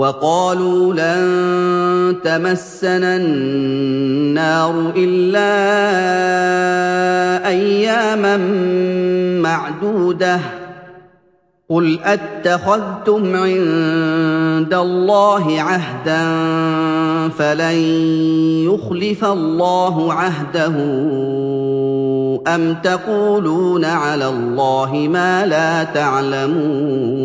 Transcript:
وَقَالُوا لَن تَمَسَّنَا النَّارُ إِلَّا أَيَّامًا مَّعْدُودَةً ۚ قُلْ أَاتَّخَذْتُمْ عِندَ اللَّهِ عَهْدًا فَلَن يُخْلِفَ اللَّهُ عَهْدَهُ أَمْ تَقُولُونَ عَلَى اللَّهِ مَا لَا تَعْلَمُونَ